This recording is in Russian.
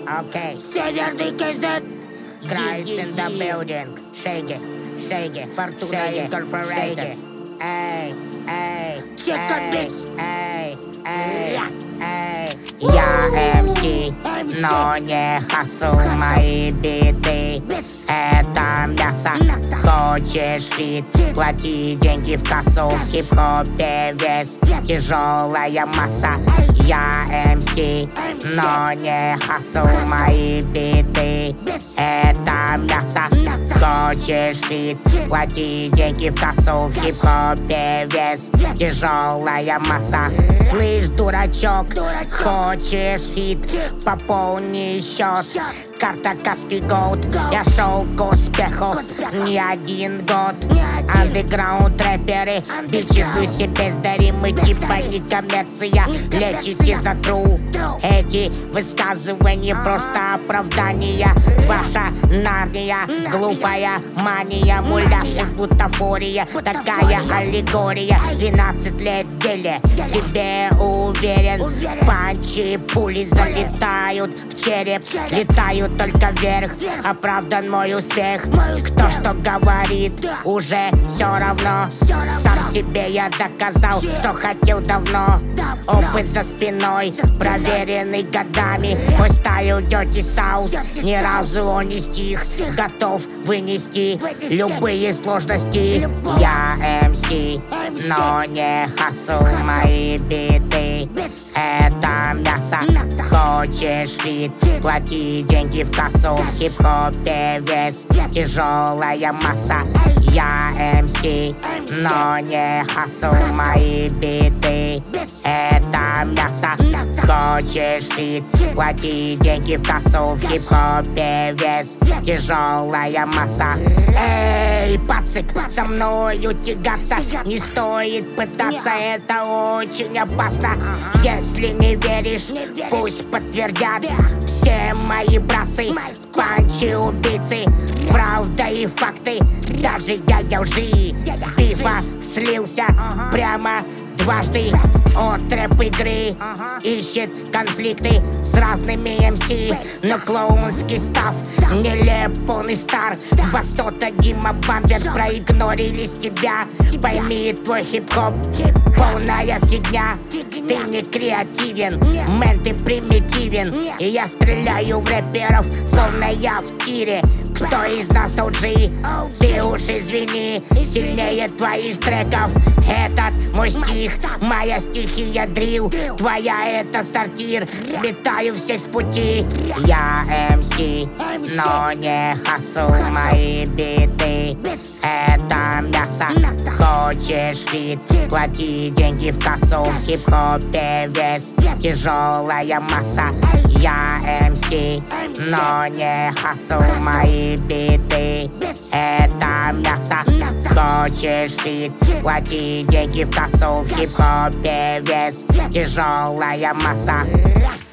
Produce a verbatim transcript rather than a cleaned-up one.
окей. Северный КЗ. Крайс in the building. Shake it, shake it. Fortuna Incorporated. Эй, эй, Check out эй, beats. эй, эй, эй. Я эм си, но не хасл. Мои биты — это мясо. Хочешь фит, плати деньги в кассу. В хип-хопе вес тяжелая масса. Я эм си, но не хасл. Мои биты — это мясо. Хочешь фит, плати деньги в кассу. В хип-хопе вес тяжелая масса. Слышь, дурачок, хочешь фит, пополни счет. Карта Каспий Голд. Я шел к успеху не один год. Андеграунд рэперы, бичизу себе сдари. Мы типа не коммерция, лечите за тру. Эти высказывания просто оправдания. Ваша нарния, глупая мания. Муляж и бутафория, такая аллегория. Двенадцать лет в деле, себе уверен. Панчи, пули залетают в череп, летают только вверх. Оправдан мой успех. Кто что говорит, уже все равно. Сам себе я доказал, что хотел давно. Опыт за спиной, проверенный годами. Мой стайл Dirty South, ни разу он не стих. Готов вынести любые сложности. Я эм си, но не хасл. Мои биты — это мясо. Хочешь фит, плати деньги в кассу. В хип-хопе вес тяжелая масса. Я эм си, но не хасл. Мои биты — это мясо. Хочешь фит, плати деньги в кассу. В хип-хопе вес тяжелая масса. Эй, пацик, со мною тягаться не стоит пытаться, это очень опасно. Если не веришь, пусть подтвердят все мои братцы, панчи, убийцы, правда и факты. Даже дядя лжи с бифа слился прямо дважды от рэп-игры. Ищет конфликты с разными эм си, но клоунский став нелеп, он и стар. Басота, Дима Бамбер проигнорились тебя. Пойми, твой хип-хоп полная фигня. Ты не креативен, мэн, ты примитивен. И я стреляю в рэперов, словно я в тире. Кто из нас о джи? Ты уж извини, сильнее твоих треков. Этот мой стих, моя стихия дрил. Твоя это сортир, сметаю всех с пути. Я эм си, но не хасл. Мои биты — это мясо. Хочешь фит, плати деньги в кассу. В хип-хопе вес тяжелая масса. Я эм си, но не хасл. Мои биты — это мясо. Хочешь фит, плати деньги в кассу. В хип-хопе вес тяжелая масса.